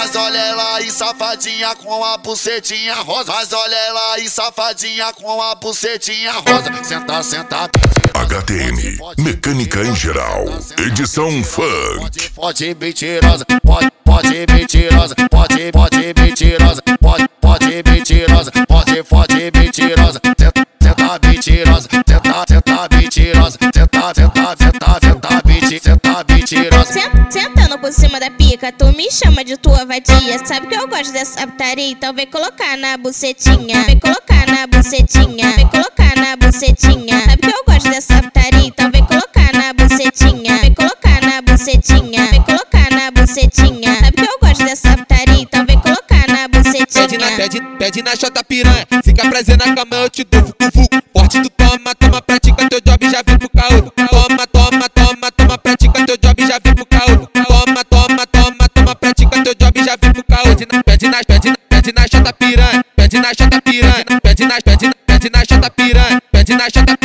Mas olha ela aí, safadinha com a bucetinha rosa. Mas olha ela aí, safadinha com a bucetinha rosa. Senta, senta, HTM, mecânica em geral, edição funk. Pode mentirosa, pode mentirosa, pode mentirosa, pode mentirosa, pode mentirosa. Senta mentirosa, senta mentirosa, senta mentirosa. Sentando por cima da pica, tu me chama de tua vadia. Sabe que eu gosto dessa putaria, então vem colocar na bucetinha. Vem colocar na bucetinha, vem colocar na bucetinha. Sabe que eu gosto dessa putaria, então vem colocar na bucetinha. Vem colocar na bucetinha, vem colocar na bucetinha. Sabe que eu gosto dessa putaria, então vem colocar na bucetinha. Pede na chota piranha, fica prazer na cama, eu te dou vucu. Forte tu toma, pratica teu job, já vem pro caô. Toma, pratica teu job, já vem pro caô. Toma, pratica teu job, já vem pro caô. Pede na chota piranha, pede na chota piranha, pede na chota piranha, pede na chota